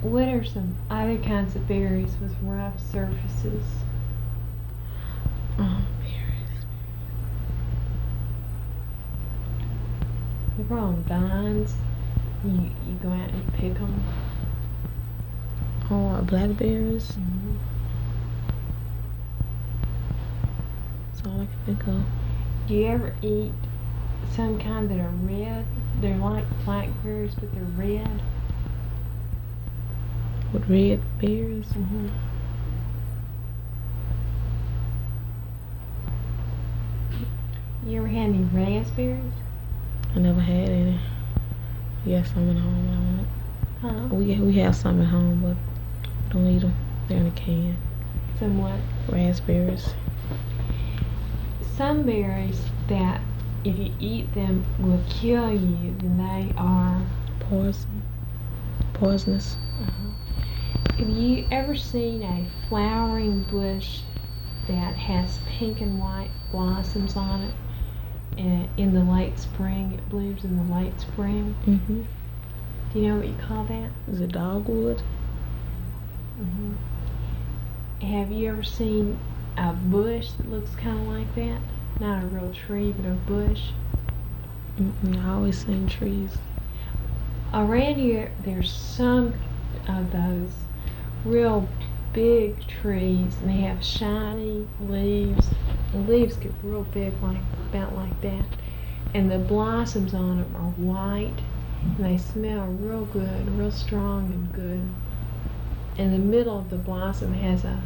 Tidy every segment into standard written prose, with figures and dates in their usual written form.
What are some other kinds of berries with rough surfaces? Berries. They grow on vines. You go out and you pick them. Blackberries. Mm-hmm. That's all I can think of. Do you ever eat some kind that are red? They're like blackberries, but they're red. With red berries. Mm-hmm. You ever had any raspberries? I never had any. We got some at home. Huh? We have some at home, but don't eat them. They're in a can. Some what? Raspberries. Some berries that, if you eat them, will kill you, then they are Poisonous. Have you ever seen a flowering bush that has pink and white blossoms on it? And in the late spring, it blooms in the late spring. Mm-hmm. Do you know what you call that? Is it dogwood? Mm-hmm. Have you ever seen a bush that looks kind of like that? Not a real tree, but a bush. I always seen trees. Around here, there's some of those real big trees, and they have shiny leaves. The leaves get real big, about like that, and the blossoms on them are white, and they smell real good, real strong and good. In the middle of the blossom has a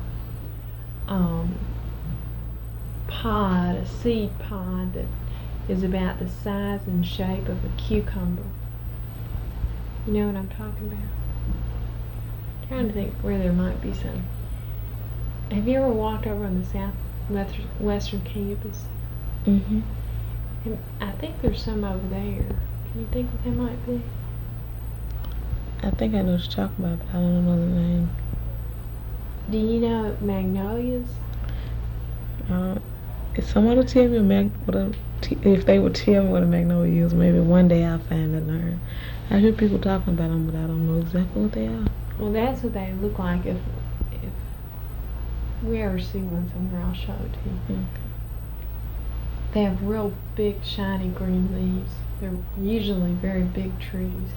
seed pod that is about the size and shape of a cucumber. You know what I'm talking about? I'm trying to think where there might be some. Have you ever walked over on the southwestern campus? Mm-hmm. And I think there's some over there. Can you think what they might be? I think I know what you're talking about, but I don't know the name. Do you know magnolias? If someone would tell me if they would tell me what a magnolia is, maybe one day I'll find it and learn. I hear people talking about them, but I don't know exactly what they are. Well, that's what they look like. If we ever see one somewhere, I'll show it to you. Okay. They have real big, shiny green leaves. They're usually very big trees.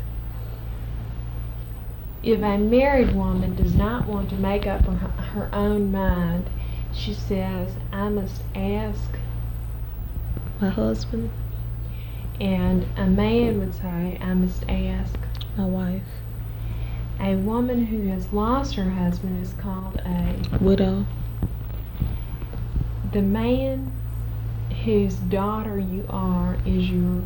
If a married woman does not want to make up her own mind, she says, I must ask My husband. And a man would say, I must ask. My wife. A woman who has lost her husband is called a widow. The man whose daughter you are is your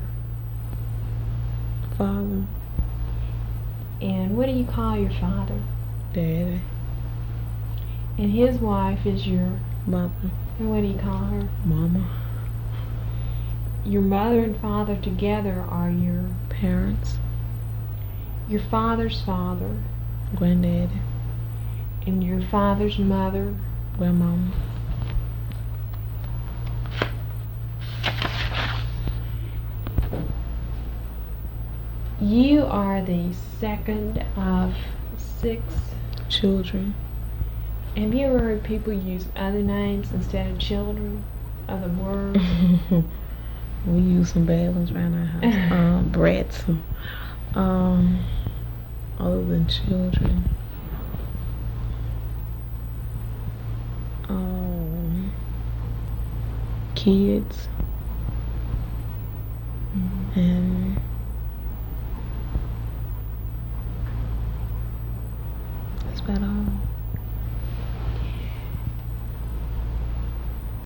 father. And what do you call your father? Daddy. And his wife is your mother. And what do you call her? Mama. Your mother and father together are your parents. Your father's father. Granddaddy. And your father's mother. Grandmama. You are the second of 6 children. Have you ever heard people use other names instead of children? Other words? We use some bad ones around our house. Brats. Other than children. Kids. Mm-hmm. And that's about all.